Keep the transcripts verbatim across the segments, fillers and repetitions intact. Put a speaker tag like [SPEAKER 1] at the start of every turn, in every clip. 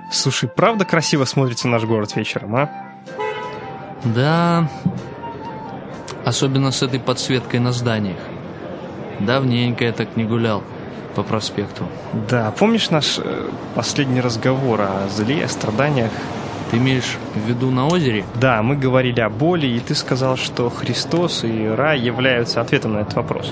[SPEAKER 1] Слушай, правда красиво смотрится наш город вечером, а?
[SPEAKER 2] Да, особенно с этой подсветкой на зданиях. Давненько я так не гулял по проспекту.
[SPEAKER 1] Да, помнишь наш э, последний разговор о зле, о страданиях?
[SPEAKER 2] Ты имеешь в виду на озере?
[SPEAKER 1] Да, мы говорили о боли, и ты сказал, что Христос и рай являются ответом на этот вопрос.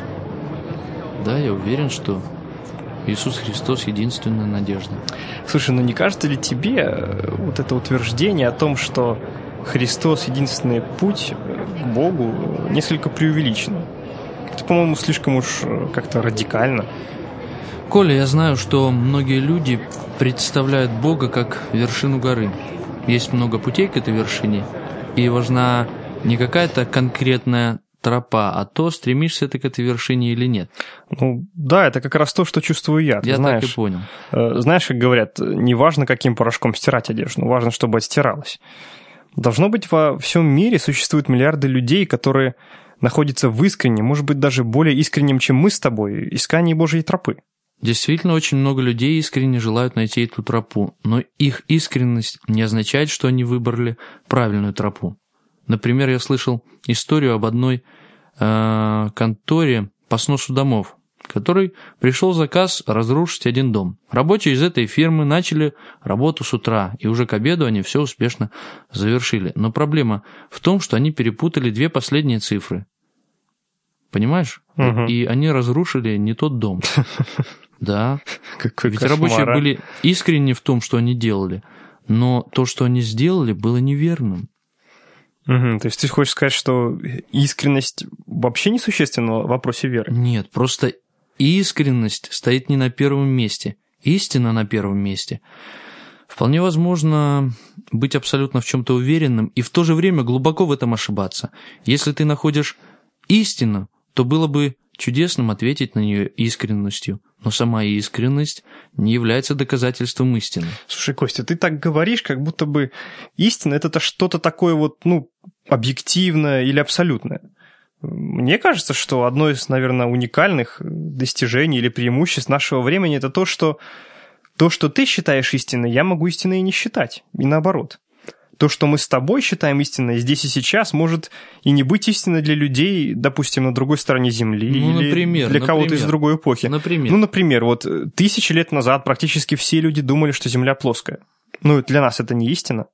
[SPEAKER 2] Да, я уверен, что Иисус Христос — единственная надежда.
[SPEAKER 1] Слушай, ну не кажется ли тебе вот это утверждение о том, что Христос — единственный путь к Богу, несколько преувеличено? Это, по-моему, слишком уж как-то радикально.
[SPEAKER 2] Коля, я знаю, что многие люди представляют Бога как вершину горы. Есть много путей к этой вершине, и важна не какая-то конкретная тропа, а то, стремишься ты к этой вершине или нет.
[SPEAKER 1] Ну, да, это как раз то, что чувствую я. Ты
[SPEAKER 2] я
[SPEAKER 1] знаешь,
[SPEAKER 2] так и понял.
[SPEAKER 1] Э, знаешь, как говорят, не важно, каким порошком стирать одежду, но важно, чтобы отстиралась. Должно быть, во всем мире существуют миллиарды людей, которые находятся в искреннем, может быть, даже более искреннем, чем мы с тобой, искании Божьей тропы.
[SPEAKER 2] Действительно, очень много людей искренне желают найти эту тропу, но их искренность не означает, что они выбрали правильную тропу. Например, я слышал историю об одной э, конторе по сносу домов, который пришел заказ разрушить один дом. Рабочие из этой фирмы начали работу с утра, и уже к обеду они все успешно завершили. Но проблема в том, что они перепутали две последние цифры. Понимаешь?
[SPEAKER 1] Угу.
[SPEAKER 2] И они разрушили не тот дом. Да.
[SPEAKER 1] Какой
[SPEAKER 2] Ведь
[SPEAKER 1] кошмар,
[SPEAKER 2] рабочие
[SPEAKER 1] а?
[SPEAKER 2] были искренни в том, что они делали, но то, что они сделали, было неверным.
[SPEAKER 1] Угу. То есть ты хочешь сказать, что искренность вообще несущественна в вопросе веры?
[SPEAKER 2] Нет, просто искренность стоит не на первом месте. Истина на первом месте. Вполне возможно быть абсолютно в чем-то уверенным и в то же время глубоко в этом ошибаться. Если ты находишь истину, то было бы чудесным ответить на нее искренностью. Но сама искренность не является доказательством истины.
[SPEAKER 1] Слушай, Костя, ты так говоришь, как будто бы истина — это что-то такое вот, ну, объективное или абсолютное. Мне кажется, что одно из, наверное, уникальных достижений или преимуществ нашего времени — это то, что то, что ты считаешь истиной, я могу истиной и не считать, и наоборот. То, что мы с тобой считаем истиной здесь и сейчас, может и не быть истиной для людей, допустим, на другой стороне Земли,
[SPEAKER 2] ну,
[SPEAKER 1] или
[SPEAKER 2] например,
[SPEAKER 1] для кого-то
[SPEAKER 2] например,
[SPEAKER 1] из другой эпохи.
[SPEAKER 2] Например.
[SPEAKER 1] Ну, например, вот тысячи лет назад практически все люди думали, что Земля плоская. Ну, для нас это не истина.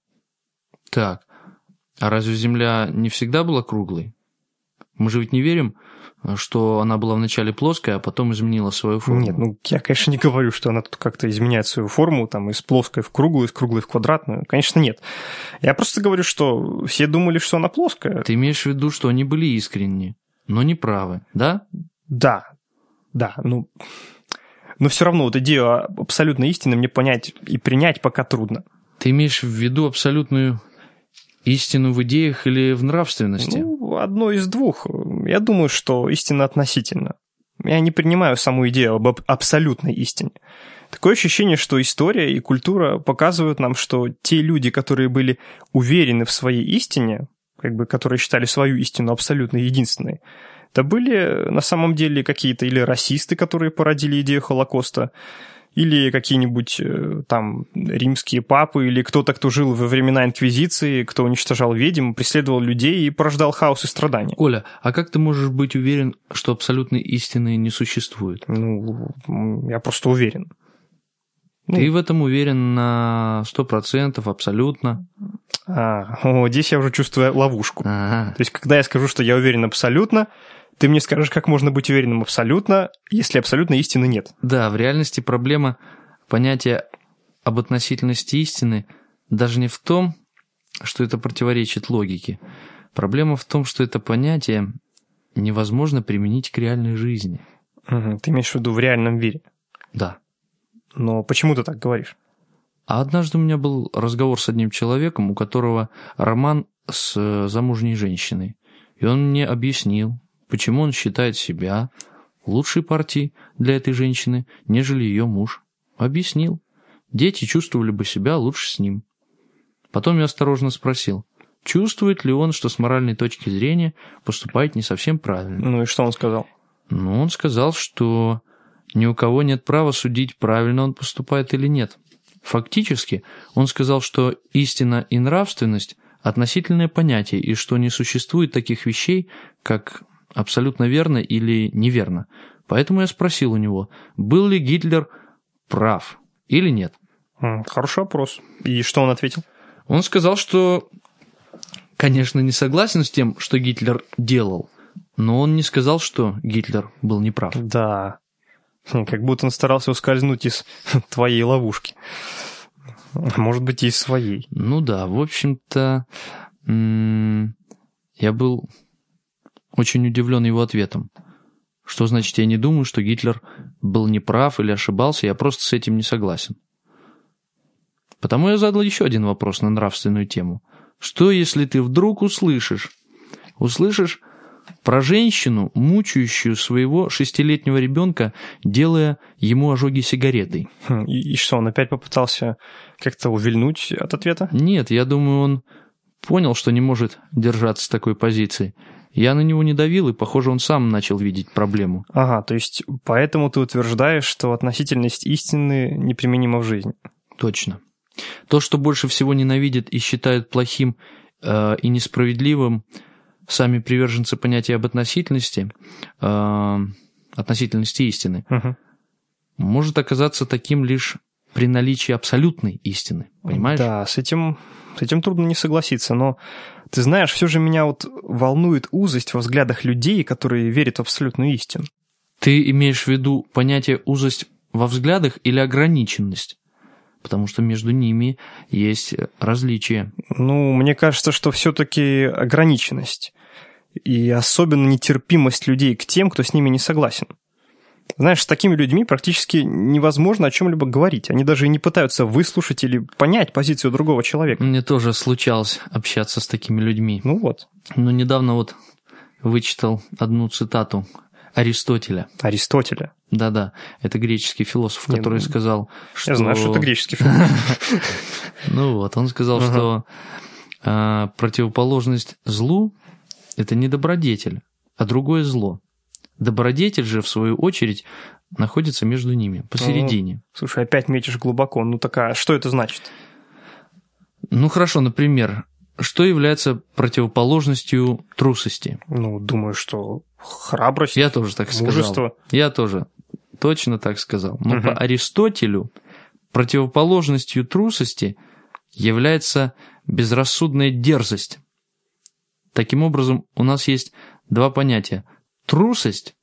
[SPEAKER 2] Так, а разве Земля не всегда была круглой? Мы же ведь не верим, что она была вначале плоская, а потом изменила свою форму.
[SPEAKER 1] Нет, ну я, конечно, не говорю, что она тут как-то изменяет свою форму, там, из плоской в круглую, из круглой в квадратную. Конечно, нет. Я просто говорю, что все думали, что она плоская.
[SPEAKER 2] Ты имеешь в виду, что они были искренни, но не правы, да?
[SPEAKER 1] Да, да, ну... Но все равно вот идею абсолютной истины мне понять и принять пока трудно.
[SPEAKER 2] Ты имеешь в виду абсолютную истину в идеях или в нравственности?
[SPEAKER 1] Ну, одно из двух. Я думаю, что истина относительно. Я не принимаю саму идею об абсолютной истине. Такое ощущение, что история и культура показывают нам, что те люди, которые были уверены в своей истине, как бы, которые считали свою истину абсолютно единственной, это были на самом деле какие-то или расисты, которые породили идею Холокоста, или какие-нибудь там римские папы, или кто-то, кто жил во времена Инквизиции, кто уничтожал ведьм, преследовал людей и порождал хаос и страдания.
[SPEAKER 2] Коля, а как ты можешь быть уверен, что абсолютной истины не существует?
[SPEAKER 1] Ну, я просто уверен.
[SPEAKER 2] Ты
[SPEAKER 1] ну,
[SPEAKER 2] в этом уверен на сто процентов, абсолютно?
[SPEAKER 1] А, о, здесь я уже чувствую ловушку.
[SPEAKER 2] Ага.
[SPEAKER 1] То есть, когда я скажу, что я уверен абсолютно, ты мне скажешь, как можно быть уверенным абсолютно, если абсолютной истины нет.
[SPEAKER 2] Да, в реальности проблема понятия об относительности истины даже не в том, что это противоречит логике. Проблема в том, что это понятие невозможно применить к реальной жизни.
[SPEAKER 1] Угу, ты имеешь в виду в реальном мире?
[SPEAKER 2] Да.
[SPEAKER 1] Но почему ты так говоришь?
[SPEAKER 2] А однажды у меня был разговор с одним человеком, у которого роман с замужней женщиной. И он мне объяснил, почему он считает себя лучшей партией для этой женщины, нежели ее муж. Объяснил. Дети чувствовали бы себя лучше с ним. Потом я осторожно спросил, чувствует ли он, что с моральной точки зрения поступает не совсем правильно.
[SPEAKER 1] Ну и что он сказал?
[SPEAKER 2] Ну, он сказал, что ни у кого нет права судить, правильно он поступает или нет. Фактически, он сказал, что истина и нравственность – относительное понятие, и что не существует таких вещей, как абсолютно верно или неверно. Поэтому я спросил у него, был ли Гитлер прав или нет.
[SPEAKER 1] Хороший вопрос. И что он ответил?
[SPEAKER 2] Он сказал, что, конечно, не согласен с тем, что Гитлер делал, но он не сказал, что Гитлер был неправ.
[SPEAKER 1] Да, как будто он старался ускользнуть из твоей ловушки. Может быть, и из своей.
[SPEAKER 2] Ну да, в общем-то, я был очень удивлен его ответом. Что значит, я не думаю, что Гитлер был неправ или ошибался, я просто с этим не согласен. Потому я задал еще один вопрос на нравственную тему. Что, если ты вдруг услышишь, услышишь про женщину, мучающую своего шестилетнего ребенка, делая ему ожоги сигаретой?
[SPEAKER 1] И, и что, он опять попытался как-то увильнуть от ответа?
[SPEAKER 2] Нет, я думаю, он понял, что не может держаться такой позиции. Я на него не давил, и, похоже, он сам начал видеть проблему.
[SPEAKER 1] Ага, то есть поэтому ты утверждаешь, что относительность истины неприменима в жизни? Точно.
[SPEAKER 2] То, что больше всего ненавидят и считают плохим э, и несправедливым сами приверженцы понятия об относительности, э, относительности истины, угу. может оказаться таким лишь при наличии абсолютной истины, понимаешь?
[SPEAKER 1] Да, с этим, с этим трудно не согласиться, но ты знаешь, все же меня вот волнует узость во взглядах людей, которые верят в абсолютную истину.
[SPEAKER 2] Ты имеешь в виду понятие узость во взглядах или ограниченность? Потому что между ними есть различия.
[SPEAKER 1] Ну, мне кажется, что все-таки ограниченность. И особенно нетерпимость людей к тем, кто с ними не согласен. Знаешь, с такими людьми практически невозможно о чем-либо говорить. Они даже и не пытаются выслушать или понять позицию другого человека.
[SPEAKER 2] Мне тоже случалось общаться с такими людьми.
[SPEAKER 1] Ну вот.
[SPEAKER 2] Но недавно вот вычитал одну цитату Аристотеля.
[SPEAKER 1] Аристотеля?
[SPEAKER 2] Да-да, это греческий философ, который
[SPEAKER 1] Нет,
[SPEAKER 2] сказал, что...
[SPEAKER 1] Я знаю, что это греческий философ.
[SPEAKER 2] Ну вот, он сказал, что противоположность злу – это не добродетель, а другое зло. Добродетель же, в свою очередь, находится между ними, посередине.
[SPEAKER 1] Слушай, опять метишь глубоко. Ну такая, что это значит?
[SPEAKER 2] Ну хорошо, например, что является противоположностью трусости?
[SPEAKER 1] Ну, думаю, что храбрость,
[SPEAKER 2] Я тоже так сказал.
[SPEAKER 1] мужество.
[SPEAKER 2] Я тоже точно так сказал. Но угу. по Аристотелю противоположностью трусости является безрассудная дерзость. Таким образом, у нас есть два понятия. Трусость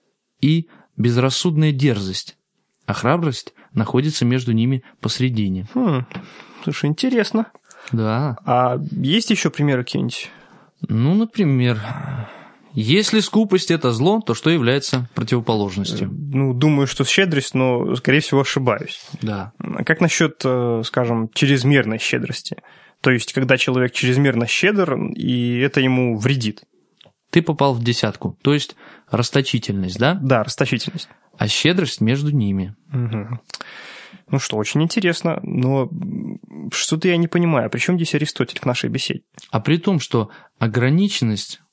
[SPEAKER 2] и безрассудная дерзость. А храбрость находится между ними посредине.
[SPEAKER 1] Хм, слушай, интересно.
[SPEAKER 2] Да.
[SPEAKER 1] А есть еще примеры какие-нибудь?
[SPEAKER 2] Ну, например, если скупость – это зло, то что является противоположностью?
[SPEAKER 1] Ну, думаю, что щедрость, но, скорее всего, ошибаюсь.
[SPEAKER 2] Да.
[SPEAKER 1] А как насчет, скажем, чрезмерной щедрости? То есть, когда человек чрезмерно щедр, и это ему вредит.
[SPEAKER 2] Ты попал в десятку, то есть расточительность, да?
[SPEAKER 1] Да, расточительность.
[SPEAKER 2] А щедрость между ними.
[SPEAKER 1] Угу. Ну что, очень интересно, но что-то я не понимаю. При чем здесь Аристотель к нашей беседе?
[SPEAKER 2] А при том, что ограниченность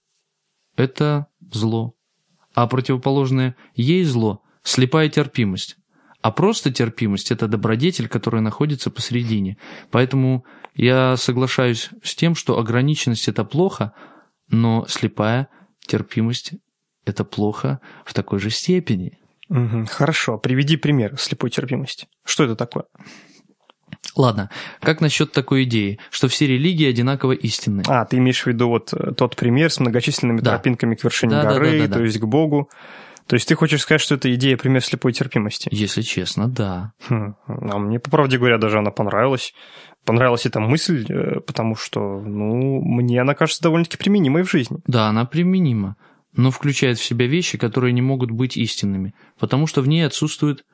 [SPEAKER 2] – это зло, а противоположное ей зло – слепая терпимость. А просто терпимость – это добродетель, которая находится посередине. Поэтому я соглашаюсь с тем, что ограниченность – это плохо, но слепая терпимость – это плохо в такой же степени.
[SPEAKER 1] Угу, хорошо, приведи пример слепой терпимости. Что это такое?
[SPEAKER 2] Ладно, как насчет такой идеи, что все религии одинаково истинны?
[SPEAKER 1] А, ты имеешь в виду вот тот пример с многочисленными да. тропинками к вершине
[SPEAKER 2] да,
[SPEAKER 1] горы,
[SPEAKER 2] да, да, да,
[SPEAKER 1] то
[SPEAKER 2] да.
[SPEAKER 1] есть к Богу. То есть ты хочешь сказать, что это идея пример слепой терпимости?
[SPEAKER 2] Если честно, да.
[SPEAKER 1] Хм, а мне, по правде говоря, даже она понравилась. Понравилась эта мысль, потому что, ну, мне она кажется довольно-таки применимой в жизни.
[SPEAKER 2] Да, она применима, но включает в себя вещи, которые не могут быть истинными, потому что в ней отсутствует,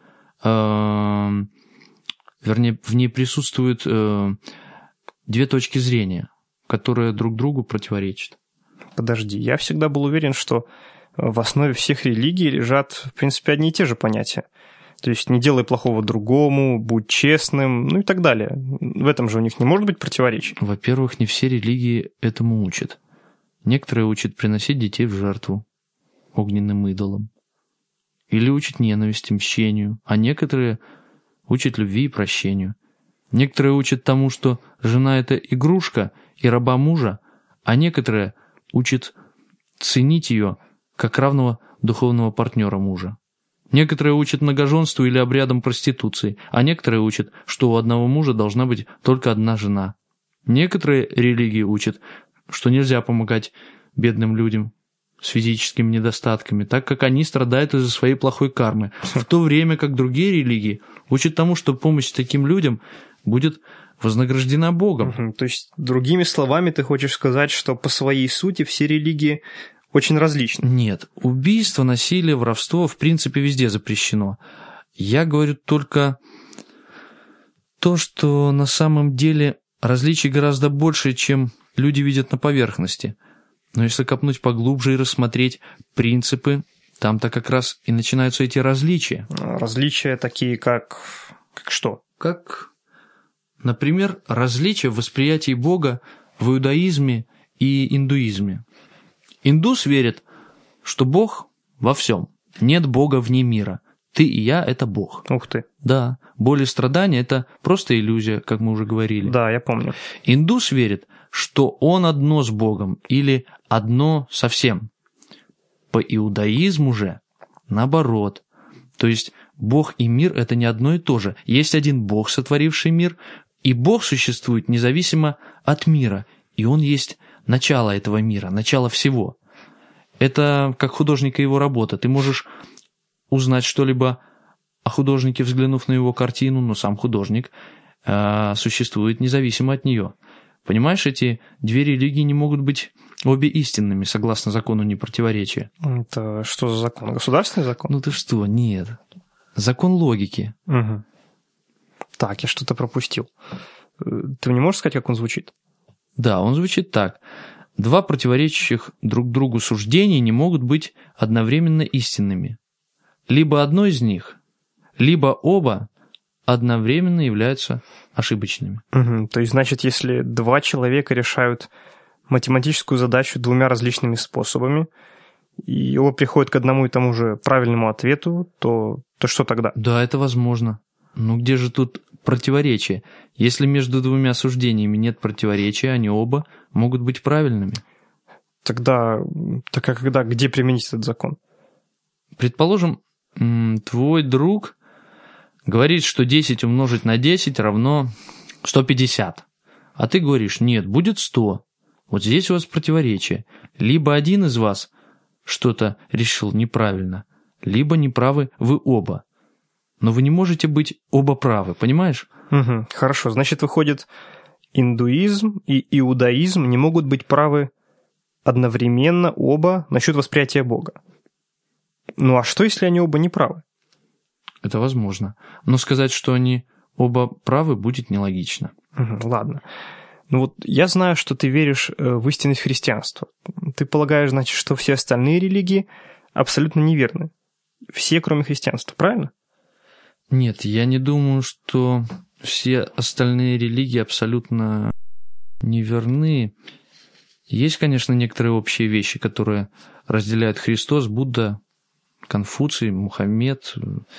[SPEAKER 2] э, вернее, в ней присутствуют э, две точки зрения, которые друг другу противоречат.
[SPEAKER 1] Подожди, я всегда был уверен, что в основе всех религий лежат, в принципе, одни и те же понятия. То есть не делай плохого другому, будь честным, ну и так далее. В этом же у них не может быть противоречий.
[SPEAKER 2] Во-первых, не все религии этому учат. Некоторые учат приносить детей в жертву огненным идолам. Или учат ненависти, мщению. А некоторые учат любви и прощению. Некоторые учат тому, что жена – это игрушка и раба мужа, а некоторые учат ценить ее как равного духовного партнера мужа. Некоторые учат многоженству или обрядам проституции, а некоторые учат, что у одного мужа должна быть только одна жена. Некоторые религии учат, что нельзя помогать бедным людям с физическими недостатками, так как они страдают из-за своей плохой кармы, в то время как другие религии учат тому, что помощь таким людям будет вознаграждена Богом.
[SPEAKER 1] Угу. То есть, другими словами, ты хочешь сказать, что по своей сути все религии очень различны?
[SPEAKER 2] Нет. Убийство, насилие, воровство в принципе везде запрещено. Я говорю только то, что на самом деле различий гораздо больше, чем люди видят на поверхности. Но если копнуть поглубже и рассмотреть принципы, там-то как раз и начинаются эти различия.
[SPEAKER 1] Различия такие как... как что?
[SPEAKER 2] Как, например, различия в восприятии Бога в иудаизме и индуизме. Индус верит, что Бог во всем. Нет Бога вне мира. Ты и я – это Бог.
[SPEAKER 1] Ух ты.
[SPEAKER 2] Да, боль и страдания – это просто иллюзия, как мы уже говорили.
[SPEAKER 1] Да, я помню.
[SPEAKER 2] Индус верит, что он одно с Богом или одно со всем. По иудаизму же наоборот. То есть Бог и мир – это не одно и то же. Есть один Бог, сотворивший мир, и Бог существует независимо от мира, и Он есть начало этого мира, начало всего. Это как художника его работа. Ты можешь узнать что-либо о художнике, взглянув на его картину, но сам художник э, существует независимо от нее. Понимаешь, эти две религии не могут быть обе истинными, согласно закону непротивречия.
[SPEAKER 1] Это что за закон? Государственный закон?
[SPEAKER 2] Ну ты что, нет. Закон логики.
[SPEAKER 1] Угу. Так, я что-то пропустил. Ты не можешь сказать, как он звучит?
[SPEAKER 2] Да, он звучит так. Два противоречащих друг другу суждения не могут быть одновременно истинными. Либо одно из них, либо оба одновременно являются ошибочными.
[SPEAKER 1] Угу. То есть, значит, если два человека решают математическую задачу двумя различными способами, и оба приходят к одному и тому же правильному ответу, то, то что тогда?
[SPEAKER 2] Да, это возможно. Но где же тут противоречие? Если между двумя суждениями нет противоречия, они оба могут быть правильными.
[SPEAKER 1] Тогда, так а когда, где применить этот закон?
[SPEAKER 2] Предположим, твой друг говорит, что десять умножить на десять равно сто пятьдесят. А ты говоришь, нет, будет сто. Вот здесь у вас противоречие. Либо один из вас что-то решил неправильно, либо неправы вы оба. Но вы не можете быть оба правы, понимаешь?
[SPEAKER 1] Угу, хорошо, значит, выходит, индуизм и иудаизм не могут быть правы одновременно оба насчет восприятия Бога. Ну а что, если они оба не правы?
[SPEAKER 2] Это возможно. Но сказать, что они оба правы, будет нелогично.
[SPEAKER 1] Угу, ладно. Ну вот я знаю, что ты веришь в истинность христианства. Ты полагаешь, значит, что все остальные религии абсолютно неверны. Все, кроме христианства, правильно?
[SPEAKER 2] Нет, я не думаю, что все остальные религии абсолютно неверны. Есть, конечно, некоторые общие вещи, которые разделяют Христос, Будда, Конфуций, Мухаммед.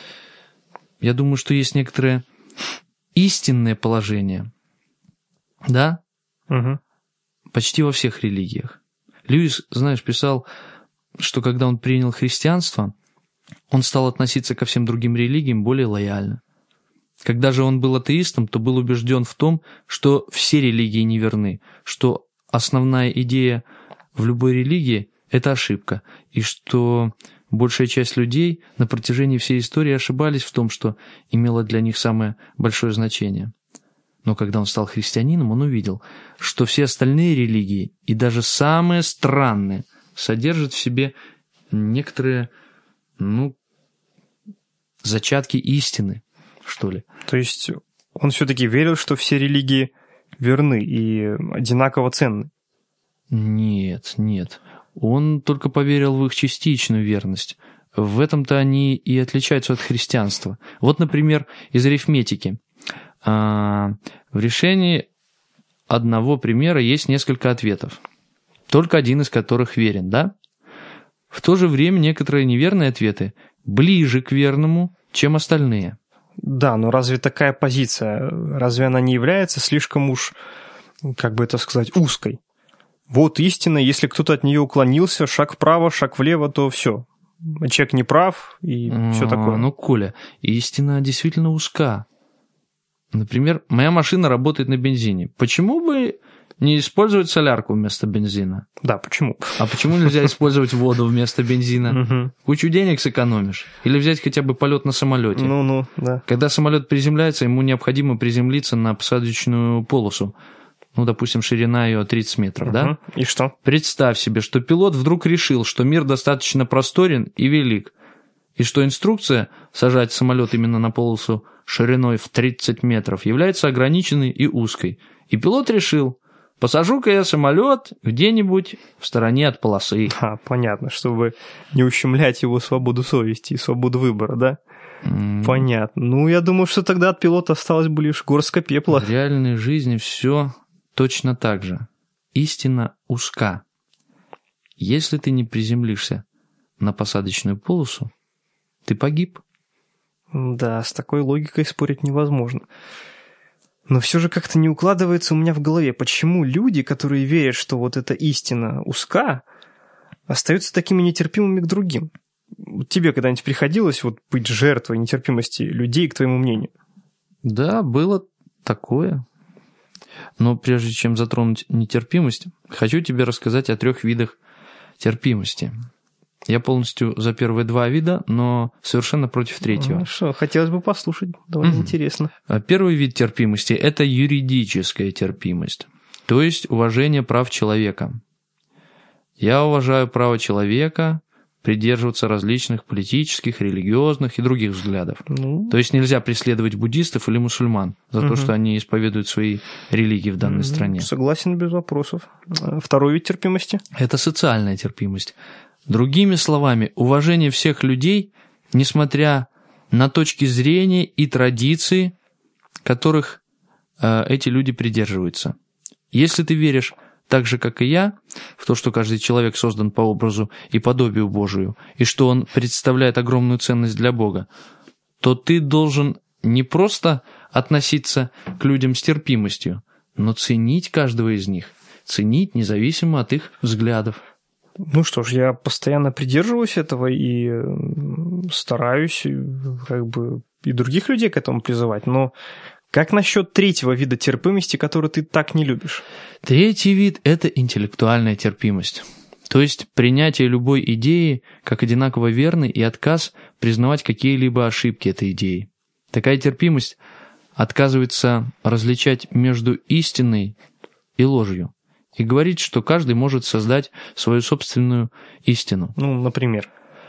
[SPEAKER 2] Я думаю, что есть некоторые истинные положения. Да?
[SPEAKER 1] Угу.
[SPEAKER 2] Почти во всех религиях. Льюис, знаешь, писал, что когда он принял христианство, он стал относиться ко всем другим религиям более лояльно. Когда же он был атеистом, то был убежден в том, что все религии неверны, что основная идея в любой религии – это ошибка, и что большая часть людей на протяжении всей истории ошибались в том, что имело для них самое большое значение. Но когда он стал христианином, он увидел, что все остальные религии, и даже самые странные, содержат в себе некоторые, ну, зачатки истины, что ли.
[SPEAKER 1] То есть он все-таки верил, что все религии верны и одинаково ценны?
[SPEAKER 2] Нет, нет. Он только поверил в их частичную верность. В этом-то они и отличаются от христианства. Вот, например, из арифметики. В решении одного примера есть несколько ответов, только один из которых верен, да? В то же время некоторые неверные ответы ближе к верному, чем остальные.
[SPEAKER 1] Да, но разве такая позиция, разве она не является слишком уж, как бы это сказать, узкой? Вот истина, если кто-то от нее уклонился, шаг вправо, шаг влево, то все. Человек не прав и а, все такое.
[SPEAKER 2] Ну, Коля, истина действительно узка. Например, моя машина работает на бензине. Почему бы не использовать солярку вместо бензина?
[SPEAKER 1] Да, почему?
[SPEAKER 2] А почему нельзя использовать воду вместо бензина? Кучу денег сэкономишь. Или взять хотя бы полет на самолете.
[SPEAKER 1] Ну-ну, да.
[SPEAKER 2] Когда самолет приземляется, ему необходимо приземлиться на посадочную полосу. Ну, допустим, ширина ее тридцать метров, угу. да?
[SPEAKER 1] И что?
[SPEAKER 2] Представь себе, что пилот вдруг решил, что мир достаточно просторен и велик, и что инструкция сажать самолет именно на полосу шириной в тридцать метров является ограниченной и узкой. И пилот решил, посажу-ка я самолет где-нибудь в стороне от полосы.
[SPEAKER 1] А, понятно, чтобы не ущемлять его свободу совести и свободу выбора, да? Mm. Понятно. Ну, я думаю, что тогда от пилота осталось бы лишь горстка пепла.
[SPEAKER 2] В реальной жизни все точно так же. Истина узка. Если ты не приземлишься на посадочную полосу, ты погиб.
[SPEAKER 1] Да, с такой логикой спорить невозможно. Но все же как-то не укладывается у меня в голове, почему люди, которые верят, что вот эта истина узка, остаются такими нетерпимыми к другим. Тебе когда-нибудь приходилось вот быть жертвой нетерпимости людей, к твоему мнению?
[SPEAKER 2] Да, было такое. Но прежде чем затронуть нетерпимость, хочу тебе рассказать о трех видах терпимости. Я полностью за первые два вида, но совершенно против третьего.
[SPEAKER 1] Хорошо, хотелось бы послушать, довольно mm-hmm. интересно.
[SPEAKER 2] Первый вид терпимости – это юридическая терпимость, то есть уважение прав человека. Я уважаю право человека придерживаться различных политических, религиозных и других взглядов. Ну... То есть нельзя преследовать буддистов или мусульман за mm-hmm. то, что они исповедуют свои религии в данной mm-hmm. стране.
[SPEAKER 1] Согласен, без вопросов. Второй вид терпимости?
[SPEAKER 2] Это социальная терпимость. Другими словами, уважение всех людей, несмотря на точки зрения и традиции, которых э, эти люди придерживаются. Если ты веришь так же, как и я, в то, что каждый человек создан по образу и подобию Божию, и что он представляет огромную ценность для Бога, то ты должен не просто относиться к людям с терпимостью, но ценить каждого из них, ценить независимо от их взглядов.
[SPEAKER 1] Ну что ж, я постоянно придерживаюсь этого и стараюсь как бы и других людей к этому призывать, но как насчет третьего вида терпимости, который ты так не любишь?
[SPEAKER 2] Третий вид – это интеллектуальная терпимость, то есть принятие любой идеи как одинаково верной и отказ признавать какие-либо ошибки этой идеи. Такая терпимость отказывается различать между истиной и ложью и говорит, что каждый может создать свою собственную истину.
[SPEAKER 1] Ну, например?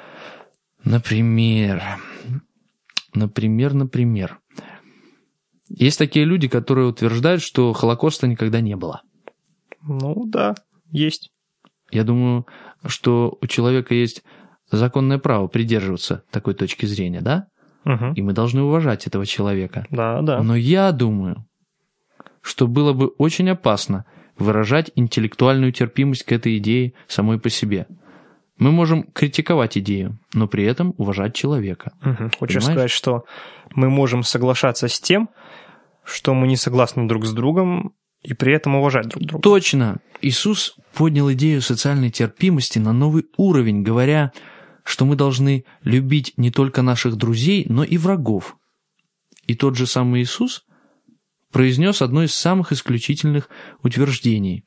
[SPEAKER 2] Например. Например, например. Есть такие люди, которые утверждают, что Холокоста никогда не было.
[SPEAKER 1] Ну, да, есть.
[SPEAKER 2] Я думаю, что у человека есть законное право придерживаться такой точки зрения, да?
[SPEAKER 1] Угу.
[SPEAKER 2] И мы должны уважать этого человека.
[SPEAKER 1] Да, да.
[SPEAKER 2] Но я думаю, что было бы очень опасно выражать интеллектуальную терпимость к этой идее самой по себе. Мы можем критиковать идею, но при этом уважать человека.
[SPEAKER 1] Угу. Хочешь сказать, что мы можем соглашаться с тем, что мы не согласны друг с другом, и при этом уважать друг друга?
[SPEAKER 2] Точно. Иисус поднял идею социальной терпимости на новый уровень, говоря, что мы должны любить не только наших друзей, но и врагов. И тот же самый Иисус произнес одно из самых исключительных утверждений.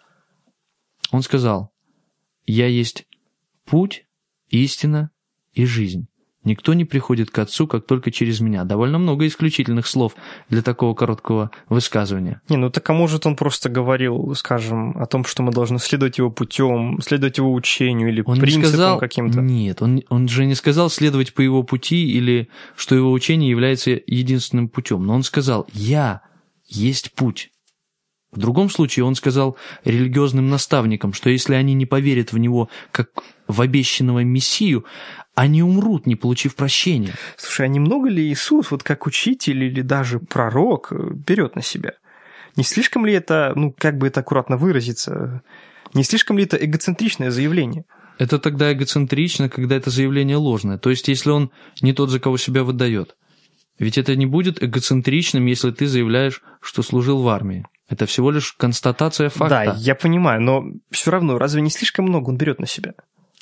[SPEAKER 2] Он сказал: «Я есть путь, истина и жизнь. Никто не приходит к Отцу, как только через меня». Довольно много исключительных слов для такого короткого высказывания.
[SPEAKER 1] Не, ну так а может он просто говорил, скажем, о том, что мы должны следовать его путем, следовать его учению или
[SPEAKER 2] он
[SPEAKER 1] принципам
[SPEAKER 2] не сказал,
[SPEAKER 1] каким-то?
[SPEAKER 2] Нет, он, он же не сказал следовать по его пути или что его учение является единственным путем. Но он сказал: «Я есть путь». В другом случае он сказал религиозным наставникам, что если они не поверят в него как в обещанного Мессию, они умрут, не получив прощения.
[SPEAKER 1] Слушай, а немного ли Иисус, вот как учитель или даже пророк, берет на себя? Не слишком ли это, ну, как бы это аккуратно выразиться, не слишком ли это эгоцентричное заявление?
[SPEAKER 2] Это тогда эгоцентрично, когда это заявление ложное. То есть, если он не тот, за кого себя выдает. Ведь это не будет эгоцентричным, если ты заявляешь, что служил в армии. Это всего лишь констатация факта.
[SPEAKER 1] Да, я понимаю, но все равно, разве не слишком много он берет на себя?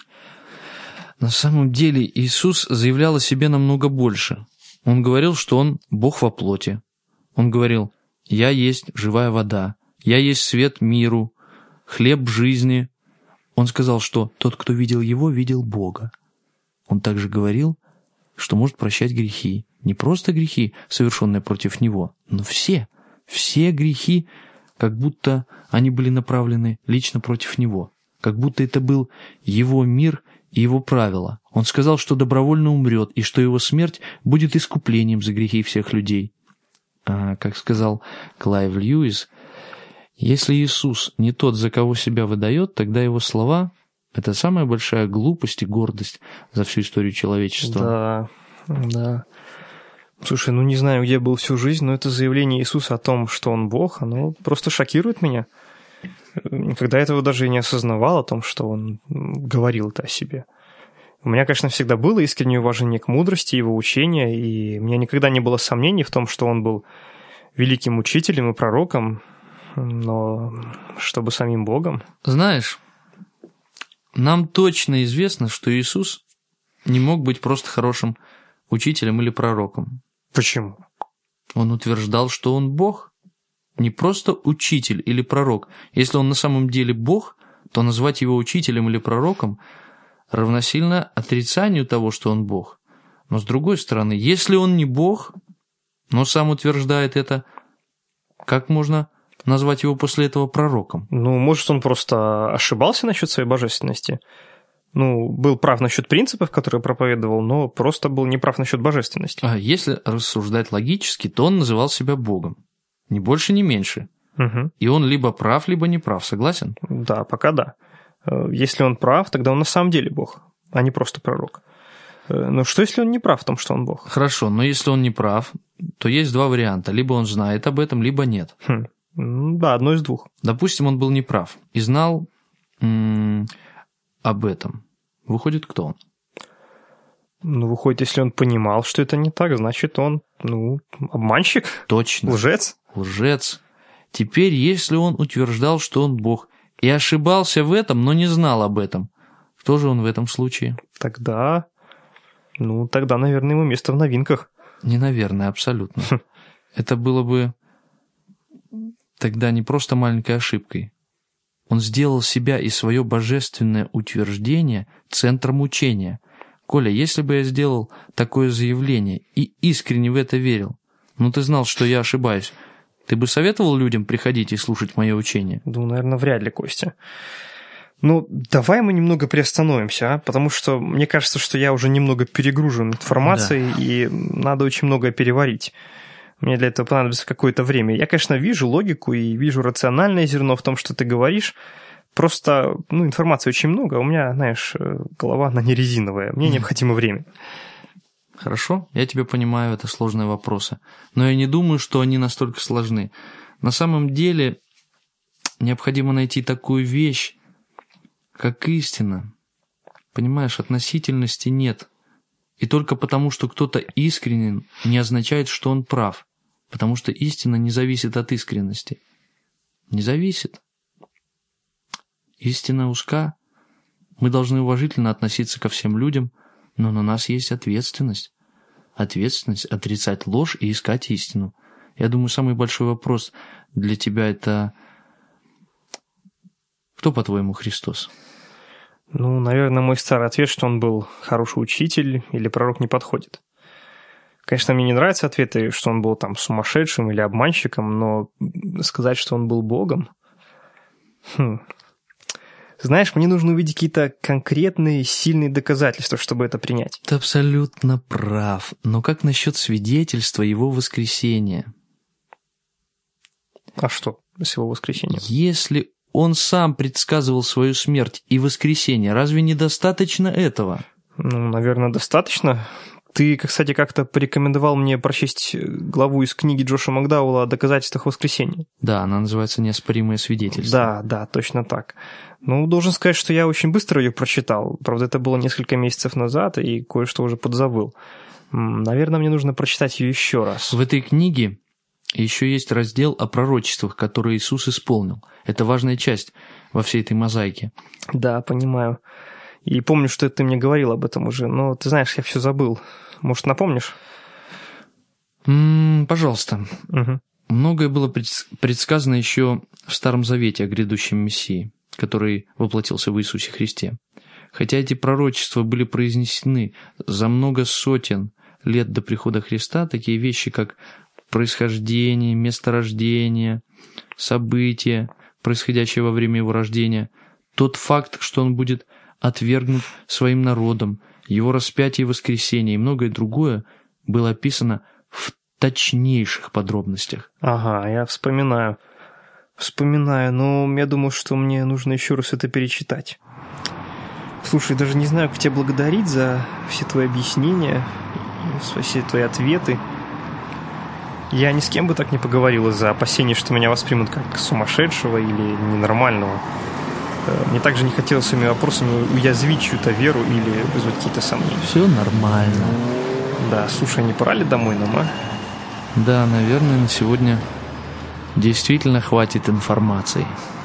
[SPEAKER 2] На самом деле Иисус заявлял о себе намного больше. Он говорил, что Он Бог во плоти. Он говорил: «Я есть живая вода, я есть свет миру, хлеб жизни». Он сказал, что тот, кто видел Его, видел Бога. Он также говорил, что может прощать грехи. Не просто грехи, совершенные против Него, но все, все грехи, как будто они были направлены лично против Него, как будто это был Его мир и Его правила. Он сказал, что добровольно умрет, и что Его смерть будет искуплением за грехи всех людей. А, как сказал Клайв Льюис, если Иисус не тот, за кого себя выдает, тогда Его слова — это самая большая глупость и гордость за всю историю человечества.
[SPEAKER 1] Да, да. Слушай, ну не знаю, где был всю жизнь, но это заявление Иисуса о том, что Он Бог, оно просто шокирует меня. Никогда этого даже и не осознавал, о том, что Он говорил это о себе. У меня, конечно, всегда было искреннее уважение к мудрости Его учения, и у меня никогда не было сомнений в том, что Он был великим учителем и пророком, но чтобы самим Богом.
[SPEAKER 2] Знаешь, нам точно известно, что Иисус не мог быть просто хорошим учителем или пророком.
[SPEAKER 1] Почему?
[SPEAKER 2] Он утверждал, что он Бог, не просто учитель или пророк. Если он на самом деле Бог, то назвать его учителем или пророком равносильно отрицанию того, что он Бог. Но с другой стороны, если он не Бог, но сам утверждает это, как можно назвать его после этого пророком?
[SPEAKER 1] Ну, может, он просто ошибался насчет своей божественности? Ну, был прав насчет принципов, которые проповедовал, но просто был неправ насчет божественности.
[SPEAKER 2] А если рассуждать логически, то он называл себя Богом. Ни больше, ни меньше.
[SPEAKER 1] Угу.
[SPEAKER 2] И он либо прав, либо не прав. Согласен?
[SPEAKER 1] Да, пока да. Если он прав, тогда он на самом деле Бог, а не просто пророк. Но что, если он не прав в том, что он Бог?
[SPEAKER 2] Хорошо, но если он не прав, то есть два варианта. Либо он знает об этом, либо нет.
[SPEAKER 1] Хм. Да, одно из двух.
[SPEAKER 2] Допустим, он был неправ и знал м- об этом. Выходит, кто он?
[SPEAKER 1] Ну, выходит, если он понимал, что это не так, значит, он, ну, обманщик.
[SPEAKER 2] Точно.
[SPEAKER 1] Лжец.
[SPEAKER 2] Лжец. Теперь, если он утверждал, что он Бог, и ошибался в этом, но не знал об этом, кто же он в этом случае?
[SPEAKER 1] Тогда, ну, тогда, наверное, ему место в новинках.
[SPEAKER 2] Не наверное, абсолютно. Это было бы тогда не просто маленькой ошибкой. Он сделал себя и свое божественное утверждение центром учения. Коля, если бы я сделал такое заявление и искренне в это верил, но ты знал, что я ошибаюсь, ты бы советовал людям приходить и слушать мое учение?
[SPEAKER 1] Ну, наверное, вряд ли, Костя. Ну, давай мы немного приостановимся, а? Потому что мне кажется, что я уже немного перегружен информацией, да. И надо очень многое переварить. Мне для этого понадобится какое-то время. Я, конечно, вижу логику и вижу рациональное зерно в том, что ты говоришь. Просто, ну, информации очень много. У меня, знаешь, голова, она не резиновая. Мне необходимо время.
[SPEAKER 2] Хорошо, я тебя понимаю, это сложные вопросы. Но я не думаю, что они настолько сложны. На самом деле, необходимо найти такую вещь, как истина. Понимаешь, относительности нет. И только потому, что кто-то искренен, не означает, что он прав. Потому что истина не зависит от искренности. Не зависит. Истина узка. Мы должны уважительно относиться ко всем людям, но на нас есть ответственность. Ответственность отрицать ложь и искать истину. Я думаю, самый большой вопрос для тебя — это кто, по-твоему, Христос?
[SPEAKER 1] Ну, наверное, мой старый ответ, что он был хороший учитель или пророк, не подходит. Конечно, мне не нравятся ответы, что он был там сумасшедшим или обманщиком, но сказать, что он был Богом... Хм. Знаешь, мне нужно увидеть какие-то конкретные, сильные доказательства, чтобы это принять.
[SPEAKER 2] Ты абсолютно прав. Но как насчет свидетельства его воскресения?
[SPEAKER 1] А что с его воскресением?
[SPEAKER 2] Если он сам предсказывал свою смерть и воскресение, разве недостаточно этого?
[SPEAKER 1] Ну, наверное, достаточно. Ты, кстати, как-то порекомендовал мне прочесть главу из книги Джоша Макдауэлла о доказательствах воскресения.
[SPEAKER 2] Да, она называется «Неоспоримое свидетельство».
[SPEAKER 1] Да, да, точно так. Ну, должен сказать, что я очень быстро ее прочитал. Правда, это было несколько месяцев назад, и кое-что уже подзабыл. Наверное, мне нужно прочитать ее еще раз.
[SPEAKER 2] В этой книге еще есть раздел о пророчествах, которые Иисус исполнил. Это важная часть во всей этой мозаике.
[SPEAKER 1] Да, понимаю. И помню, что ты мне говорил об этом уже, но ты знаешь, я все забыл. Может, напомнишь?
[SPEAKER 2] М-м, пожалуйста.
[SPEAKER 1] Угу.
[SPEAKER 2] Многое было предсказано еще в Старом Завете о грядущем Мессии, который воплотился в Иисусе Христе. Хотя эти пророчества были произнесены за много сотен лет до прихода Христа, такие вещи, как происхождение, место рождения, события, происходящие во время его рождения, тот факт, что он будет отвергнут своим народом, его распятие и воскресение и многое другое было описано в точнейших подробностях.
[SPEAKER 1] Ага, я вспоминаю. Вспоминаю, но я думаю, что мне нужно еще раз это перечитать. Слушай, даже не знаю, как тебя благодарить за все твои объяснения, все твои ответы. Я ни с кем бы так не поговорил из-за опасений, что меня воспримут как сумасшедшего или ненормального. Мне также не хотелось своими вопросами уязвить чью-то веру или вызвать какие-то сомнения.
[SPEAKER 2] Все нормально.
[SPEAKER 1] Да, слушай, не пора ли домой нам, а?
[SPEAKER 2] Да, наверное, на сегодня действительно хватит информации.